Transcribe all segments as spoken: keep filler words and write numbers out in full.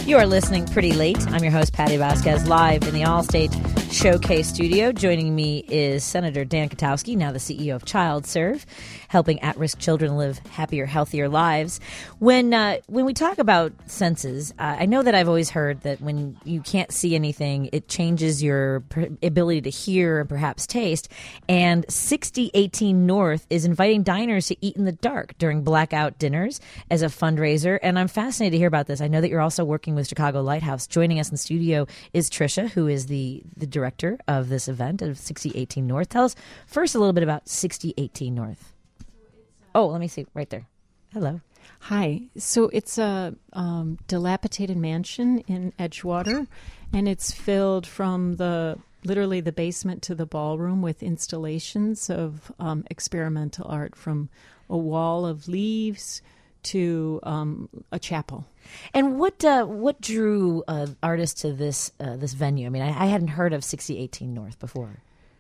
You are listening Pretty Late. I'm your host, Patty Vasquez, live in the Allstate Showcase studio. Joining me is Senator Dan Katowski, now the C E O of ChildServe, helping at-risk children live happier, healthier lives. When uh, when we talk about senses, uh, I know that I've always heard that when you can't see anything, it changes your per- ability to hear and perhaps taste. And sixty eighteen North is inviting diners to eat in the dark during blackout dinners as a fundraiser. And I'm fascinated to hear about this. I know that you're also working with Chicago Lighthouse. Joining us in the studio is Tricia, who is the, the director of this event of sixty eighteen North. Tell us first a little bit about sixty eighteen North. Oh, let me see. Right there. Hello. Hi. So it's a um, dilapidated mansion in Edgewater, and it's filled from the literally the basement to the ballroom with installations of um, experimental art, from a wall of leaves to um, a chapel. And what uh, what drew uh, artists to this uh, this venue? I mean, I, I hadn't heard of sixty eighteen North before.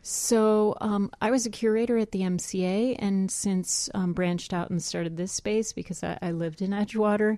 So um, I was a curator at the M C A, and since um, branched out and started this space because I, I lived in Edgewater,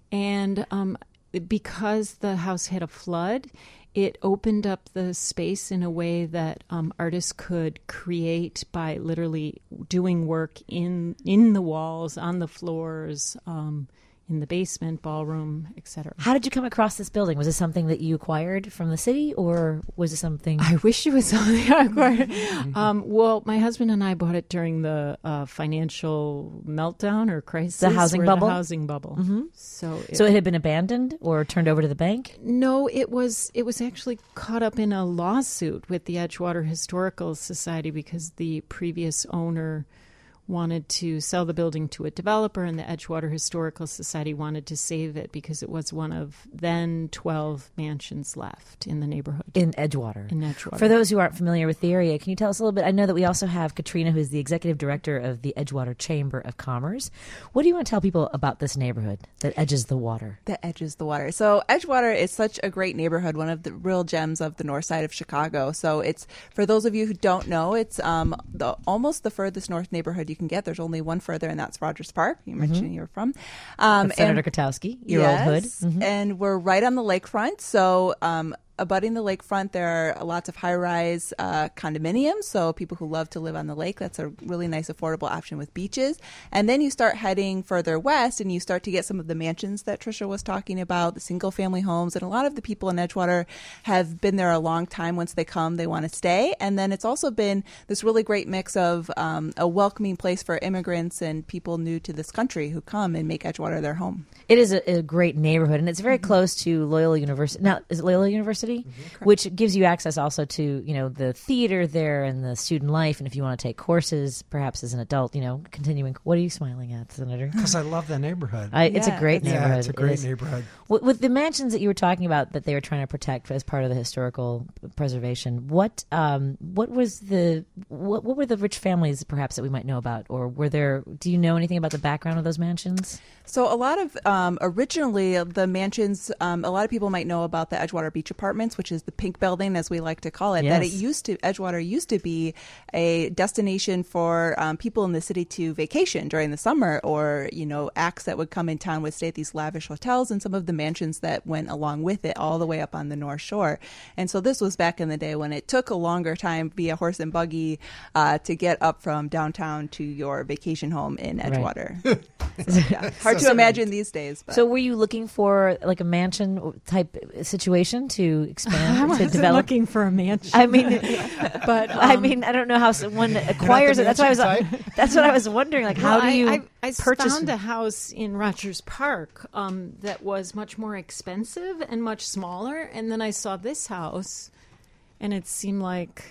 and um, because the house had a flood, it opened up the space in a way that um, artists could create by literally doing work in in the walls, on the floors, um, in the basement, ballroom, et cetera. How did you come across this building? Was it something that you acquired from the city, or was it something? I wish it was something I acquired. um, well, my husband and I bought it during the uh, financial meltdown or crisis. The housing bubble? The housing bubble. Mm-hmm. So, it, so it had been abandoned or turned over to the bank? No, it was it was actually caught up in a lawsuit with the Edgewater Historical Society because the previous owner wanted to sell the building to a developer, and the Edgewater Historical Society wanted to save it because it was one of then twelve mansions left in the neighborhood. In Edgewater. In Edgewater. For those who aren't familiar with the area, can you tell us a little bit? I know that we also have Katrina, who is the executive director of the Edgewater Chamber of Commerce. What do you want to tell people about this neighborhood that edges the water? That edges the water. So Edgewater is such a great neighborhood, one of the real gems of the north side of Chicago. So it's, for those of you who don't know, it's um, the almost the furthest north neighborhood you can get. There's only one further, and that's Rogers Park. You mentioned mm-hmm. you were from. Um, That's Senator Katowski, your yes, old hood. Mm-hmm. And we're right on the lakefront. So um, abutting the lakefront, there are lots of high-rise uh, condominiums. So people who love to live on the lake, that's a really nice, affordable option with beaches. And then you start heading further west, and you start to get some of the mansions that Tricia was talking about, the single-family homes. And a lot of the people in Edgewater have been there a long time. Once they come, they want to stay. And then it's also been this really great mix of um, a welcoming place for immigrants and people new to this country who come and make Edgewater their home. It is a, a great neighborhood, and it's very mm-hmm. close to Loyola University. Now, is it Loyola University? Mm-hmm. Which gives you access also to, you know, the theater there and the student life. And if you want to take courses, perhaps as an adult, you know, continuing. What are you smiling at, Senator? Because I love the neighborhood. I, it's yeah, a great neighborhood. Yeah, it's a great it neighborhood. With, with the mansions that you were talking about that they were trying to protect as part of the historical preservation, what um, what was the what, what were the rich families perhaps that we might know about, or were there? Do you know anything about the background of those mansions? So a lot of um, originally the mansions, um, a lot of people might know about the Edgewater Beach Apartments, which is the pink building, as we like to call it. Yes. That it used to Edgewater used to be a destination for um, people in the city to vacation during the summer, or you know, acts that would come in town would stay at these lavish hotels, and some of the mansions that went along with it, all the way up on the North Shore. And so this was back in the day when it took a longer time via horse and buggy uh, to get up from downtown to your vacation home in Edgewater. Right. So, yeah. Hard so, to imagine these days. But. So were you looking for like a mansion type situation to expand, I to wasn't develop? looking for a mansion. I mean, but um, I mean, I don't know how one acquires it. That's why I was. type? That's what I was wondering. Like, how well, do you I, I, I purchase? found a house in Rogers Park um, that was much more expensive and much smaller, and then I saw this house, and it seemed like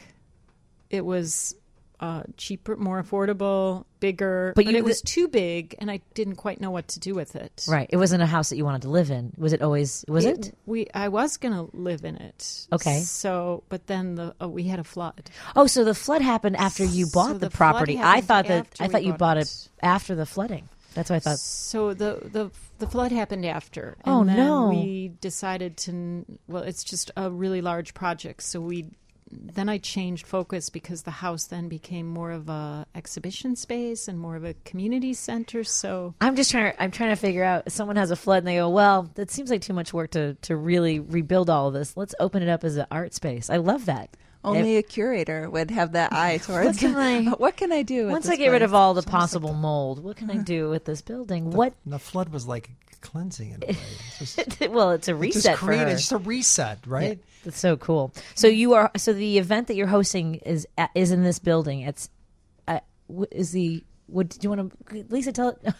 it was uh, cheaper, more affordable, bigger, but, but you, it was too big, and I didn't quite know what to do with it. Right. It wasn't a house that you wanted to live in. Was it always? Was it? it? We. I was going to live in it. Okay. So, but then the uh, we had a flood. Oh, so the flood happened after you bought so the, the property. I thought that I thought you bought bought it. it after the flooding. That's what I thought. So the the the flood happened after. Oh, and then no. We decided to. Well, it's just a really large project, so we then I changed focus because the house then became more of a exhibition space and more of a community center. So I'm just trying to, I'm trying to figure out if someone has a flood and they go, well, that seems like too much work to, to really rebuild all of this. Let's open it up as an art space. I love that. Only a curator would have that eye towards What can I- what can I do with Once this I get rid place? of all the possible mold, what can I do with this building? What? The flood was like cleansing in a way. It's just, Well, it's a it reset just for created her. just a reset, right? Yeah, that's so cool. So you are. So the event that you're hosting is at, is in this building. It's uh, w- is the. What do you want to, Lisa? Tell it.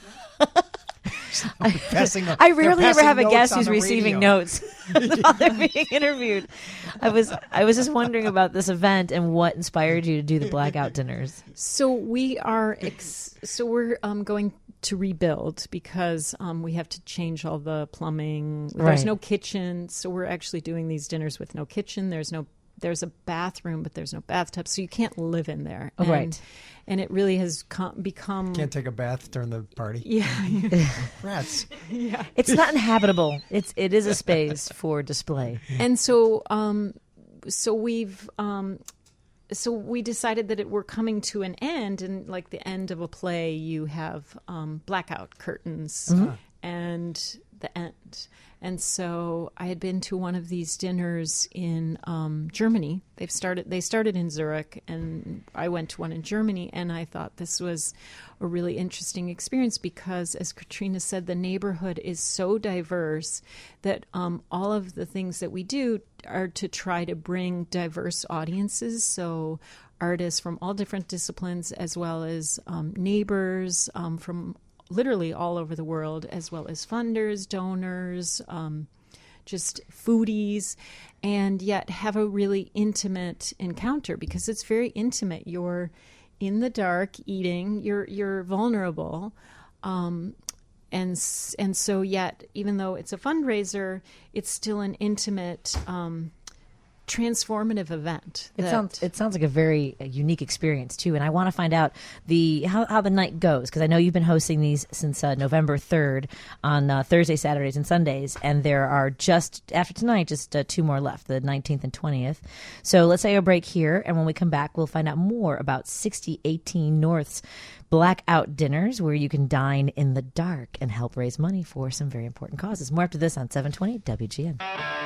I, Passing the- I they're rarely ever passing have a notes guest on who's the receiving radio. notes while they're being interviewed. I was I was just wondering about this event and what inspired you to do the blackout dinners. So we are, ex- so we're um, going to rebuild because um, we have to change all the plumbing. There's Right. no kitchen, so we're actually doing these dinners with no kitchen. There's no, there's a bathroom, but there's no bathtub, so you can't live in there. Oh, and, right. And it really has com- become. Can't take a bath during the party. Yeah, Rats. It's not inhabitable. It's it is a space for display. and so um, so we've. Um, So we decided that it, we're coming to an end, and like the end of a play, you have um, blackout curtains and the end. And so I had been to one of these dinners in um, Germany. They've started. They started in Zurich, and I went to one in Germany. And I thought this was a really interesting experience because, as Katrina said, the neighborhood is so diverse that um, all of the things that we do are to try to bring diverse audiences. So artists from all different disciplines, as well as um, neighbors um, from literally all over the world, as well as funders, donors, um, just foodies, and yet have a really intimate encounter because it's very intimate. You're in the dark eating, you're you're vulnerable. Um, and s- and so yet, even though it's a fundraiser, it's still an intimate, um, transformative event. It that- sounds it sounds like a very uh, unique experience too, and I want to find out the how, how the night goes because I know you've been hosting these since uh, November third on uh, Thursdays, Saturdays, and Sundays, and there are just after tonight just uh, two more left, the nineteenth and twentieth. So let's take a break here, and when we come back, we'll find out more about sixty eighteen North's blackout dinners, where you can dine in the dark and help raise money for some very important causes. More after this on seven twenty W G N.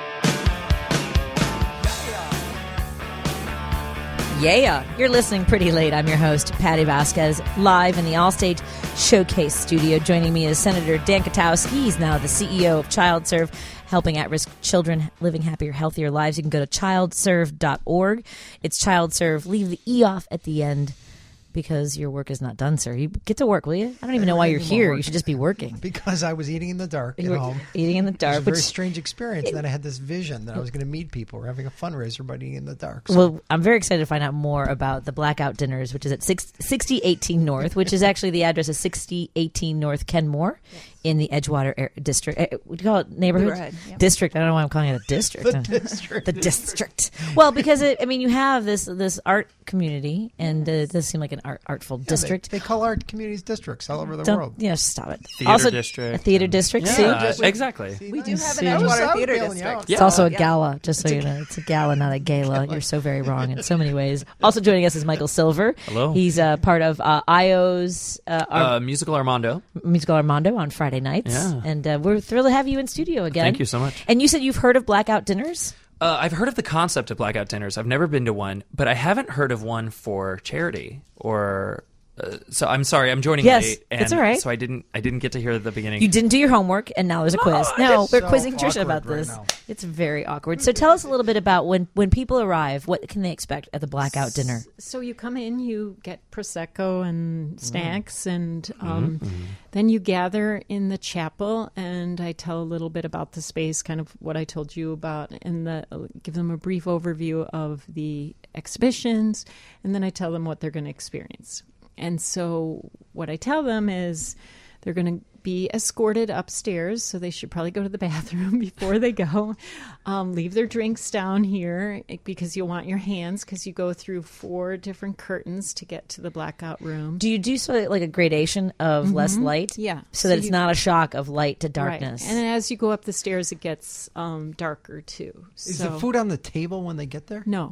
Yeah, you're listening pretty late. I'm your host, Patty Vasquez, live in the Allstate Showcase studio. Joining me is Senator Dan Katowski. He's now the C E O of ChildServe, helping at-risk children living happier, healthier lives. You can go to child serve dot org. It's ChildServe. Leave the E off at the end because your work is not done, sir. You get to work, will you? I don't even know why you're here. You should just be working. Because I was eating in the dark at You were home. eating in the It was dark. a very which- strange experience. And then I had this vision that I was going to meet people. We're having a fundraiser, but eating in the dark. So Well, I'm very excited to find out more about the blackout dinners, which is at six, sixty eighteen North, which is actually the address is sixty eighteen North Kenmore in the Edgewater air, district. Uh, Would you call it neighborhood? Neighborhood, yep. District. I don't know why I'm calling it a district. The district. The district. Well, because it, I mean, you have this this art community, and uh, it does seem like an art, artful Yeah, district. They, they call art communities districts all over the Don't, world. yeah, stop it. Theater also, district. A theater district. See? Yeah, exactly. We do have See? an I was- I Edgewater was Theater bailing you out. District. It's Yeah. also a Yeah. gala, just so you know. It's a gala, not a gala. You're so very wrong in so many ways. Also joining us is Michael Silver. Hello. He's uh, part of uh, I O's uh, Ar- Uh, musical Armando. Musical Armando on Friday nights. Yeah. And uh, we're thrilled to have you in studio again. Thank you so much. And you said you've heard of blackout dinners? Uh, I've heard of the concept of blackout dinners. I've never been to one, but I haven't heard of one for charity or. Uh, so I'm sorry, I'm joining Yes, late. it's and all right. So I didn't, I didn't get to hear the beginning. You didn't do your homework, and now there's a quiz. I No, just- we're so quizzing Trisha awkward about right this. now. It's very awkward. So tell us a little bit about when, when people arrive, what can they expect at the blackout dinner? So you come in, you get prosecco and snacks, and Mm-hmm, um, then you gather in the chapel. And I tell a little bit about the space, kind of what I told you about, and the, give them a brief overview of the exhibitions, and then I tell them what they're going to experience. And so what I tell them is they're going to be escorted upstairs, so they should probably go to the bathroom before they go. Um, leave their drinks down here because you'll want your hands because you go through four different curtains to get to the blackout room. Do you do sort of like a gradation of less light? Yeah. So that So it's you- not a shock of light to darkness. Right. And as you go up the stairs, it gets um, darker too. Is so, the food on the table when they get there? No.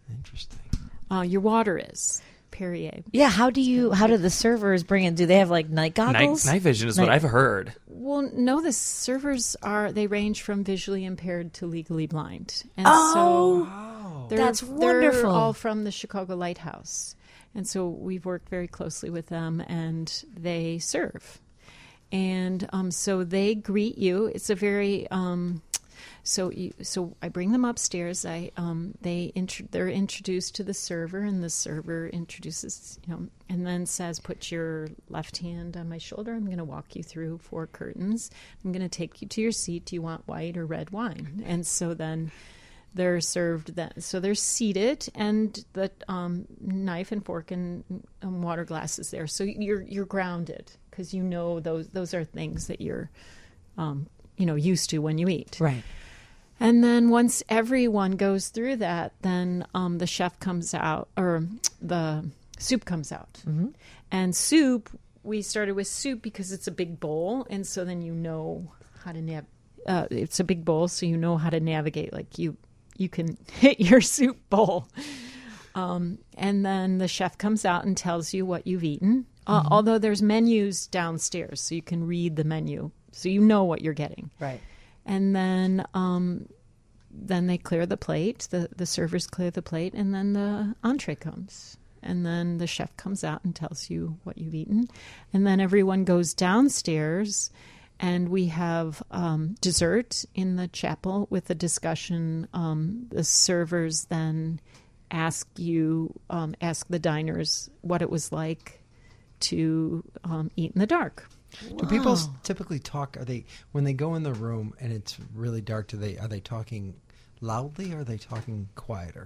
Interesting. Uh, your water is Perrier. Yeah, how do you? How do the servers bring it? Do they have like night Night, goggles? night vision is Night- what I've heard. Well, no, the servers are, they range from visually impaired to legally blind. And Oh, Oh. so they're, that's they're wonderful. all from the Chicago Lighthouse. And so we've worked very closely with them, and they serve. And um, so they greet you. It's a very... Um, So, you, so I bring them upstairs. I, um, they, int- they're introduced to the server, and the server introduces, you know, and then says, "Put your left hand on my shoulder. I'm going to walk you through four curtains. I'm going to take you to your seat. Do you want white or red wine?" And so then they're served that. So they're seated, and the um, knife and fork and um, water glass is there. So you're you're grounded because you know those those are things that you're, um, you know, used to when you eat. Right. And then once everyone goes through that, then um, the chef comes out, or the soup comes out. Mm-hmm. And soup, we started with soup because it's a big bowl, and so then you know how to nav. Uh, it's a big bowl, so you know how to navigate. Like you, you can hit your soup bowl. Um, and then the chef comes out and tells you what you've eaten. Uh, mm-hmm. Although there's menus downstairs, so you can read the menu, so you know what you're getting. Right. And then um, then they clear the plate, the, the servers clear the plate, and then the entree comes. And then the chef comes out and tells you what you've eaten. And then everyone goes downstairs, and we have um, dessert in the chapel with a discussion. Um, the servers then ask you, um, ask the diners what it was like to um, eat in the dark. Do people s- typically talk? Are they when they go in the room and it's really dark? Do they are they talking loudly or are they talking quieter?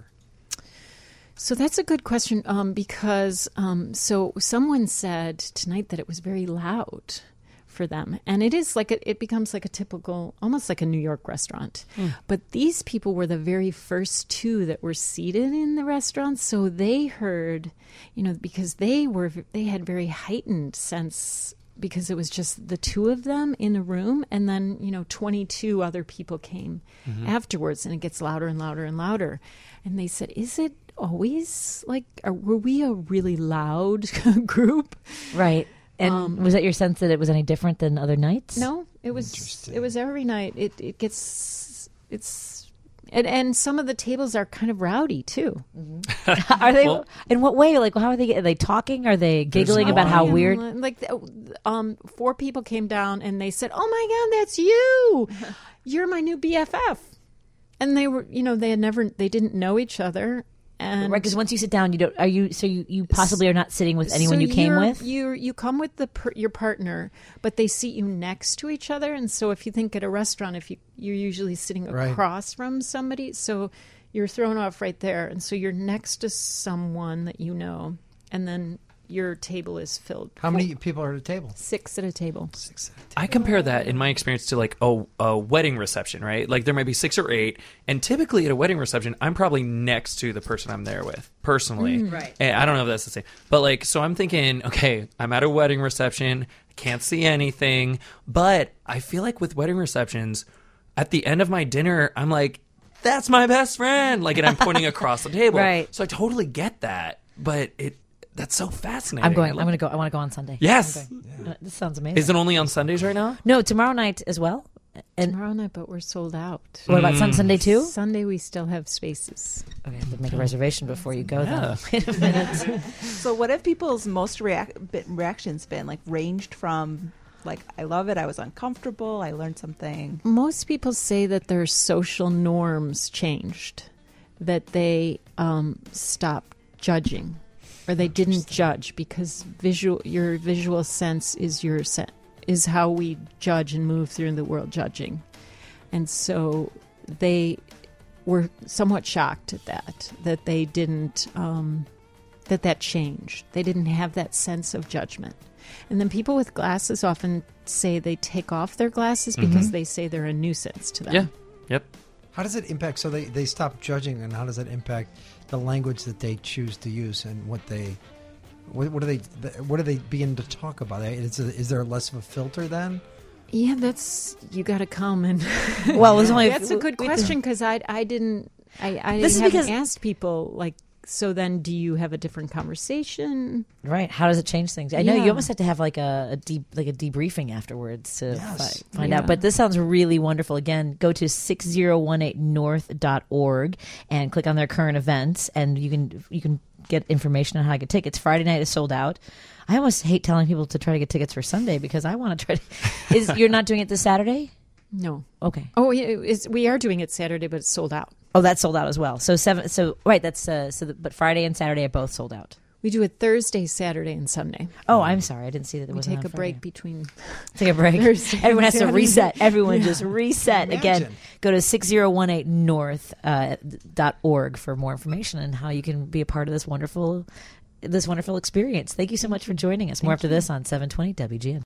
So that's a good question um, because um, so someone said tonight that it was very loud for them, and it is like a, it becomes like a typical, almost like a New York restaurant. Mm. But these people were the very first two that were seated in the restaurant, so they heard, you know, because they were they had very heightened sense. Because it was just the two of them in a room, and then, you know, twenty-two other people came mm-hmm. afterwards, and it gets louder and louder and louder. And they said, is it always like, are, were we a really loud group? Right. And Um, was that your sense that it was any different than other nights? No, it was, it was every night. It, it gets, it's, and, and some of the tables are kind of rowdy too. Mm-hmm. Are they? Well, in what way? Like, how are they? Are they talking? Are they giggling about how weird? Like, um, four people came down and they said, "Oh my God, that's you! You're my new B F F." And they were, you know, they had never, they didn't know each other. And right, because once you sit down, you don't. Are you? So you, you possibly are not sitting with anyone so you came you're, with. You you come with the per, your partner, but they seat you next to each other. And so if you think at a restaurant, if you you're usually sitting right. across from somebody, so you're thrown off right there, and so you're next to someone that you know, and then your table is filled. How many people are at a table? Six at a table. Six at a table. I compare that in my experience to like a, a wedding reception, right? Like there might be six or eight, and typically at a wedding reception, I'm probably next to the person I'm there with personally. Mm, right. And I don't know if that's the same, but like, so I'm thinking, okay, I'm at a wedding reception, can't see anything, but I feel like with wedding receptions, at the end of my dinner, I'm like, that's my best friend, like, and I'm pointing across the table, Right. So I totally get that, but it. That's so fascinating. I'm going. I I'm love- going to go. I want to go on Sunday. Yes. I'm going. Uh, This sounds amazing. Is it only on Sundays right now? No, tomorrow night as well. And Tomorrow night, but we're sold out. what about Sun- Sunday too? Sunday, we still have spaces. Okay, I have to make a reservation before you go. Yeah. Then wait a minute. So what have people's most reac- bit- reactions been? Like ranged from like, I love it, I was uncomfortable, I learned something. Most people say that their social norms changed, that they um, stopped judging, or they didn't judge because visual your visual sense is your sen- is how we judge and move through the world judging. And so they were somewhat shocked at that, that they didn't, um, that that changed. They didn't have that sense of judgment. And then people with glasses often say they take off their glasses because Mm-hmm. they say they're a nuisance to them. Yeah. Yep. How does it impact? So they, they stop judging, and how does that impact the language that they choose to use and what they, what, what are they, what are they begin to talk about? Is, is there less of a filter then? Yeah, that's, you got to come and. Well, it was only That's a good we- question because I I didn't I, I This is haven't because- asked people, like, so then do you have a different conversation? Right. How does it change things? I know Yeah. you almost have to have like a, a deep, like a debriefing afterwards to Yes. fi- find Yeah. out. But this sounds really wonderful. Again, go to six zero one eight north dot org and click on their current events, and you can you can get information on how to get tickets. Friday night is sold out. I almost hate telling people to try to get tickets for Sunday because I want to try to. Is you're not doing it this Saturday? No. Okay. Oh, yeah, it's, we are doing it Saturday, but it's sold out. Oh, that's sold out as well. So seven. So right. That's uh, so. The, but Friday and Saturday are both sold out. We do it Thursday, Saturday, and Sunday. Oh, I'm sorry. I didn't see that. There We was take a break between. Take a break. Thursday Everyone has and to Saturday. reset. Everyone just reset. Again, Imagine. go to six zero one eight north dot org for more information on how you can be a part of this wonderful this wonderful experience. Thank you so much for joining us. More after this on seven twenty W G N.